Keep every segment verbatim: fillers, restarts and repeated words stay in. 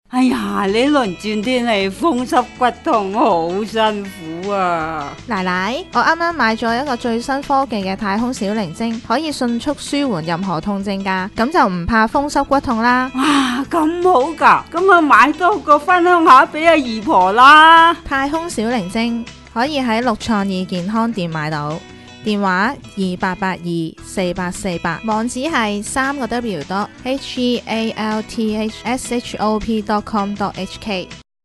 哎呀，呢輪轉天氣風濕骨痛好辛苦啊！ 奶奶，我啱啱買咗一個最新科技嘅太空小靈精，可以迅速舒緩任何痛症㗎，咁就唔怕風濕骨痛啦。 哇，咁好噶，咁啊買多個分享下俾阿姨婆啦。 太空小靈精可以喺六創意健康店買到，電話二八八二四八四八，網址係三個 W dot H E A L T H S H O P dot com dot H K。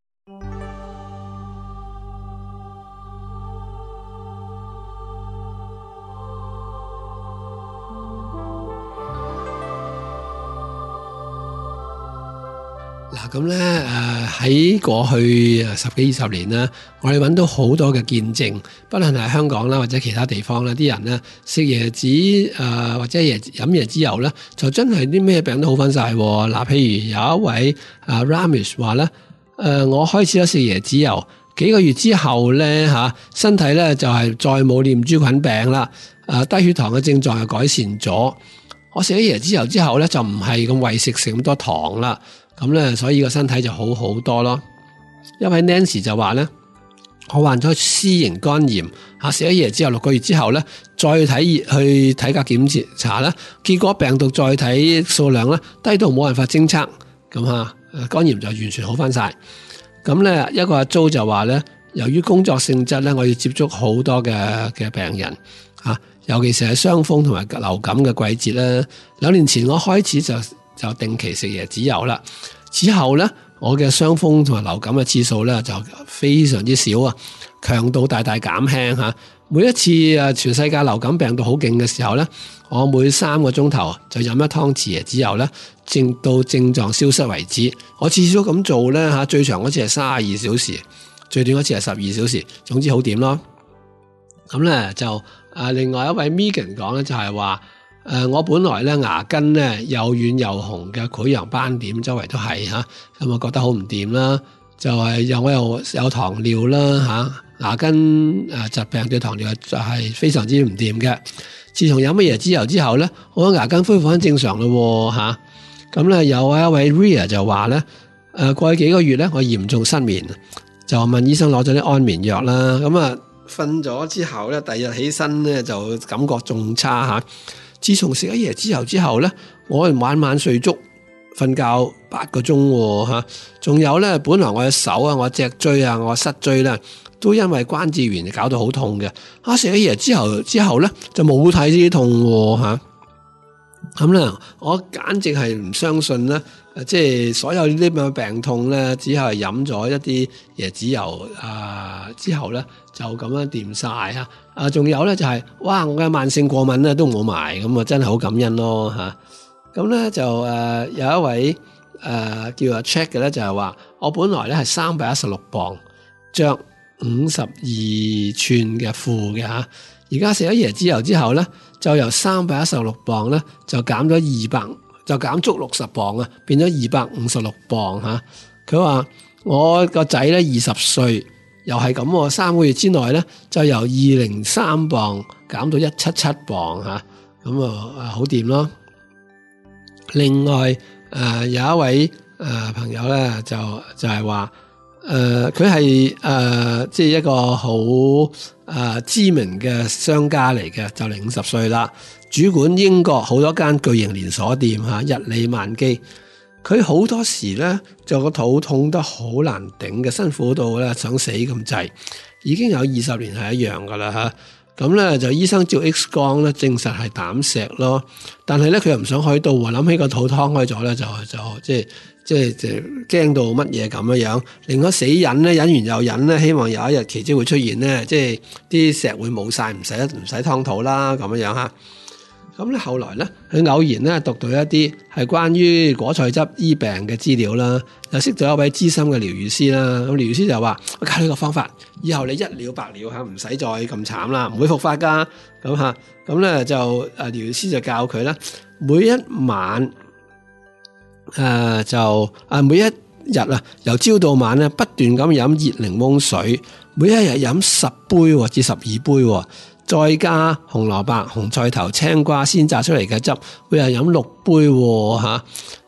嗱咁咧，誒喺過去誒十幾二十年咧，我哋揾到好多嘅見證，不論係香港啦或者其他地方咧，啲人咧食椰子誒、呃、或者椰飲椰子油咧，就真係啲咩病都好翻晒。嗱，譬如有一位啊 Ramesh 話咧，誒、呃、我開始咗食椰子油，幾個月之後咧嚇，身體咧就係再冇念珠菌病啦，誒低血糖嘅症狀又改善咗。我食咗椰子油之後咧，就唔係咁為食食咁多糖啦。咁咧，所以個身體就好好多咯。一位 Nancy 就話咧，我患咗 C 型肝炎，嚇食咗椰之後六個月之後咧，再睇去體格檢查咧，結果病毒載體數量咧低到冇辦法偵測，咁嚇肝炎就完全好翻晒。咁咧一個阿 Jo 就話咧，由於工作性質咧，我要接觸好多嘅嘅病人嚇，尤其是係傷風同埋流感嘅季節咧。兩年前我開始就就定期食椰子油啦，之後咧我嘅傷風同埋流感嘅次數咧就非常之少啊，強度大大減輕嚇。每一次誒全世界流感病毒好勁嘅時候咧，我每三個鐘頭就飲一湯匙椰子油咧，直到症狀消失為止。我次次都咁做咧嚇，最長嗰次係三十二小時，最短嗰次係十二小時，總之好掂咯。咁咧就誒另外一位 Megan 講咧就係話，誒、呃，我本來咧牙根咧又軟又紅嘅潰瘍斑點，周圍都係嚇，咁我覺得好唔掂啦。就係、是、又我又有糖尿啦嚇、啊，牙根誒疾病對糖尿就係非常之唔掂嘅。自從飲咗椰子油之後咧，我牙根恢復翻正常咯嚇。咁、啊、咧有一位 Ria 就話咧，誒、呃、過去幾個月咧我嚴重失眠，就問醫生攞咗啲安眠藥啦。咁啊瞓咗之後咧，第二日起身咧就感覺仲差嚇。自從食咗椰子油之後咧，我晚晚睡足，瞓覺八個鐘吓。仲有咧，本來我嘅手啊、我脊椎啊、我膝椎咧，都因為關節炎搞到好痛嘅。啊，食咗椰子油之後咧，就冇睇呢啲痛吓。咁咧，我簡直係唔相信咧，即係所有呢啲咁嘅病痛咧，只係飲咗一啲椰子油啊之後咧，就咁樣掂晒吓。啊，仲有咧就係、是，哇！我嘅慢性過敏咧都冇埋，咁啊真係好感恩咯吓。咁咧就誒、呃、有一位誒、呃、叫阿 Check 嘅咧，就係話我本來咧係三百一十六磅，着五十二寸嘅褲嘅吓，而家食咗椰子油之後咧，就由三百一十六磅咧就減咗二百，就減足六十磅啊，變咗二百五十六磅吓。佢話我個仔咧二十歲。又係咁，三個月之內咧就由二零三磅減到一七七磅吓，咁啊好掂咯。另外誒、呃、有一位誒、呃、朋友咧就就係話誒佢係誒即係一個好誒、呃、知名嘅商家嚟嘅，就嚟五十歲啦，主管英國好多間巨型連鎖店吓，日理萬機。佢好多時咧就個肚痛得好難頂嘅，辛苦到咧想死咁滯，已經有二十年係一樣噶啦吓。咁咧就醫生照 X 光咧證實係膽石咯，但係咧佢又唔想開刀喎，諗起個肚劏開咗咧就就即係即係就驚到乜嘢咁樣樣，令我死忍咧，忍完又忍咧，希望有一日奇蹟會出現咧，即係啲石會冇晒，唔使唔使劏肚啦咁樣樣吓。咁咧，後來咧，佢偶然咧讀到一啲係關於果菜汁醫病嘅資料啦，又識咗一位資深嘅療愈師啦。咁療愈師就話：我教你個方法，以後你一了百了嚇，唔使再咁慘啦，唔會復發噶。咁嚇，咁咧就誒療愈師就教佢咧，每一晚誒、呃、就啊每一日啊由朝到晚咧不斷咁飲熱檸檬水，每一日飲十杯至十二杯。再加紅蘿蔔、紅菜頭、青瓜鮮榨出嚟嘅汁，每日飲六杯吓。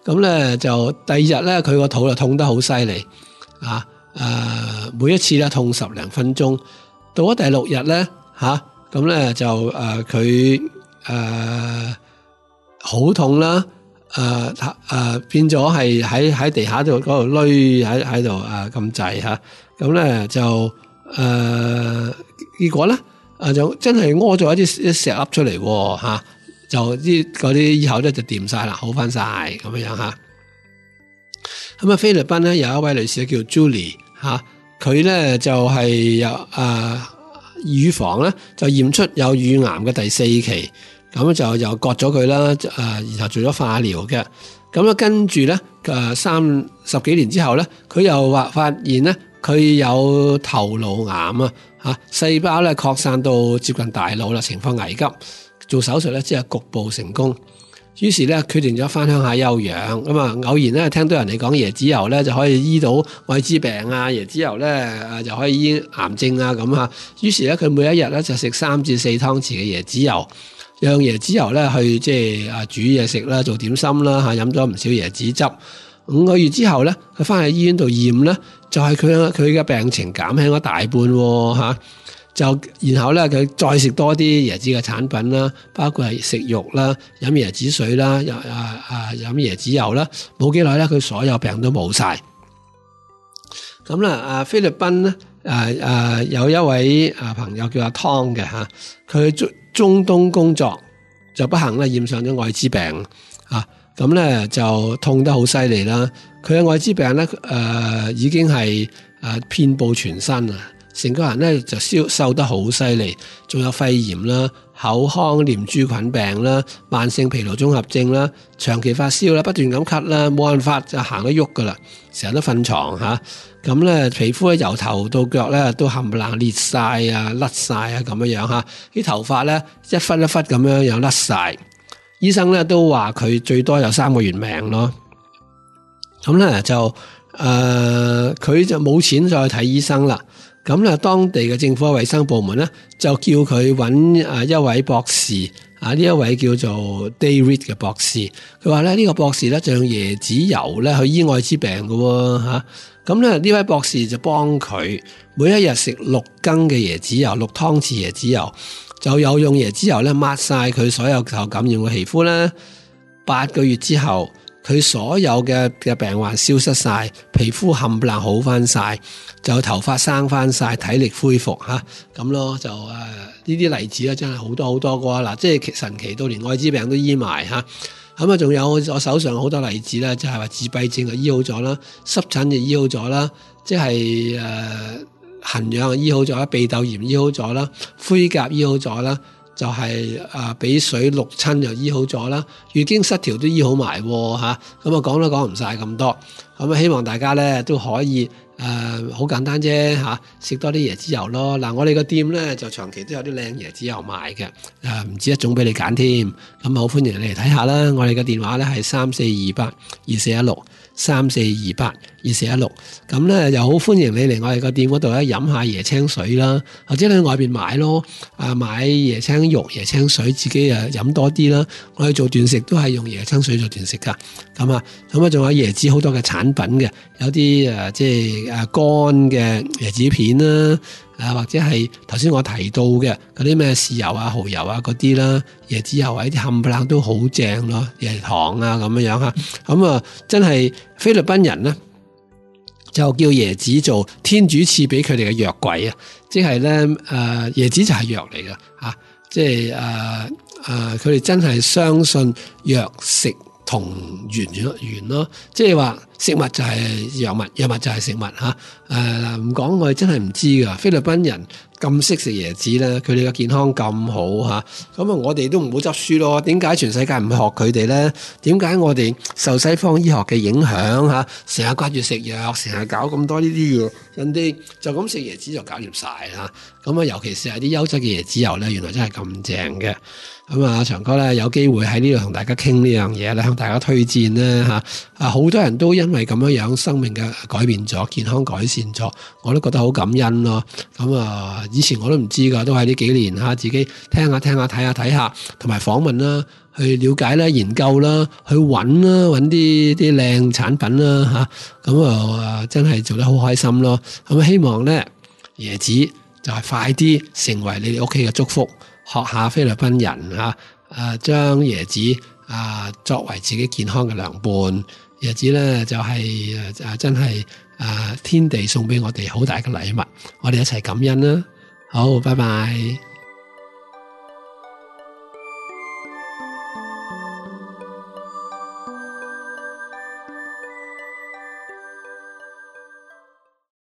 咁咧就第二日咧佢個肚就痛得好犀利啊！誒、呃、每一次咧痛十零分鐘，到咗第六日咧嚇，咁、啊、咧就誒佢誒好痛啦，誒誒、呃、變咗係喺喺地下度嗰度攣喺喺度誒咁滯嚇，咁咧就誒、呃、結果咧誒就真係屙咗一啲一石粒出嚟喎嚇，就啲嗰啲以後咧就掂晒啦，好翻晒咁樣嚇。咁啊菲律賓咧有一位女士叫 Julie。吓，佢咧就係有誒乳房咧就驗出有乳癌嘅第四期，咁就又割咗佢啦，誒然後做咗化療嘅，咁咧跟住咧誒三十幾年之後咧，佢又話發現咧佢有頭腦癌啊，吓細胞咧擴散到接近大腦啦，情況危急，做手術咧只係局部成功。於是咧決定咗翻鄉下休養，咁啊偶然咧聽到人哋講椰子油咧就可以醫到愛滋病啊，椰子油咧誒就可以醫癌症啊咁啊。於是咧佢每一日咧就食三至四湯匙嘅椰子油，用椰子油咧去即係啊煮嘢食啦，做點心啦嚇，飲咗唔少椰子汁。五個月之後咧，佢翻去醫院度驗咧，就係佢佢嘅病情減輕咗大半喎嚇。就然後咧，佢再食多啲椰子嘅產品啦，包括係食肉啦、飲椰子水啦、又啊啊飲椰子油啦，冇幾耐咧，佢所有病都冇晒。咁啦，啊菲律賓咧，誒誒有一位啊朋友叫阿湯嘅嚇，佢中中東工作就不幸咧染上咗愛滋病啊，咁咧就痛得好犀利啦。佢嘅愛滋病咧誒已經係誒遍佈全身啊。成個人咧就消瘦得好犀利，仲有肺炎啦、口腔念珠菌病啦、慢性疲勞綜合症啦、長期發燒啦、不斷咁咳啦，冇辦法就行得喐噶啦，成日都瞓床嚇。咁咧皮膚咧由頭到腳咧都冚唪唥裂晒啊、甩晒啊咁樣樣嚇，啲頭髮咧一忽一忽咁樣又甩晒。醫生咧都話佢最多有三個月命咯。咁咧就誒佢、呃、就冇錢再睇醫生啦。咁咧，當地嘅政府衛生部門咧就叫佢揾啊一位博士啊，呢一位叫做 David 嘅博士。佢話咧呢個博士咧就用椰子油咧去醫愛滋病嘅喎嚇。咁咧呢位博士就幫佢每一日食六羹嘅椰子油，六湯匙椰子油，就有用椰子油咧抹晒佢所有受感染嘅皮膚啦。八個月之後，佢所有嘅嘅病患消失晒，皮膚冚唪唥好翻晒，就頭髮生翻晒，體力恢復嚇咁咯。就誒呢啲例子咧，真係好多好多個嗱，即係神奇到連愛滋病都醫埋嚇。咁啊，仲有我手上好多例子咧，就係話自閉症就醫好咗啦，濕疹就醫好咗啦，即係誒痕癢就醫好咗啦，鼻竇炎醫好咗啦，灰甲醫好咗啦。就係啊，俾水淥親就醫好咗啦，月經失調都醫好埋喎嚇，咁啊講都講唔晒咁多，咁啊希望大家咧都可以誒好、呃、簡單啫嚇，食、啊、多啲椰子油咯。嗱、啊，我哋個店咧就長期都有啲靚椰子油賣嘅，誒、啊、唔止一種俾你揀添，咁好歡迎你嚟睇下啦。我哋嘅電話咧係三四二八二四一六。三四二八二四一六，咁咧又好歡迎你嚟我哋個店嗰度咧飲下椰青水啦，或者你去外邊買咯，啊買椰青肉、椰青水，自己啊飲多啲啦。我哋做斷食都係用椰青水做斷食噶，咁啊，咁啊仲有椰子好多嘅產品嘅，有啲誒即係誒乾嘅椰子片啦。啊，或者係頭先我提到嘅嗰啲咩豉油啊、蠔油啊嗰啲啦，椰子油啊呢啲冚唪唥都好正咯，椰糖啊咁樣樣嚇，咁啊真係菲律賓人咧就叫椰子做天主賜俾佢哋嘅藥櫃啊，即係咧誒椰子就係藥嚟嘅嚇，即係誒誒佢哋真係相信藥食同源源咯，即係話食物就係藥物，藥物就係食物嚇。誒唔講我哋真係唔知噶，菲律賓人咁識食椰子咧，佢哋嘅健康咁好嚇，咁啊我哋都唔好執輸咯。點解全世界唔學佢哋咧？點解我哋受西方醫學嘅影響嚇，成日掛住食藥，成日搞咁多呢啲嘢，人哋就咁食椰子就搞掂晒嚇。咁啊，尤其是係啲優質嘅椰子油咧，原來真係咁正嘅。咁啊，長哥咧有機會喺呢度同大家傾呢樣嘢咧，向大家推薦咧嚇。啊，好多人都因為咁樣樣生命嘅改變咗，健康改善咗，我都覺得好感恩咯。咁啊，以前我都唔知㗎，都係呢幾年嚇自己聽下聽下睇下睇下，同埋訪問啦， 去了解啦、研究啦、去揾啦、揾啲啲靚產品啦嚇，咁啊真係做得好開心咯。咁希望咧椰子就係快啲成為你哋屋企嘅祝福，學下菲律賓人嚇，誒將椰子啊作為自己健康嘅良伴。椰子咧就係誒誒真係誒天地送俾我哋好大嘅禮物，我哋一齊感恩啦。好，拜拜。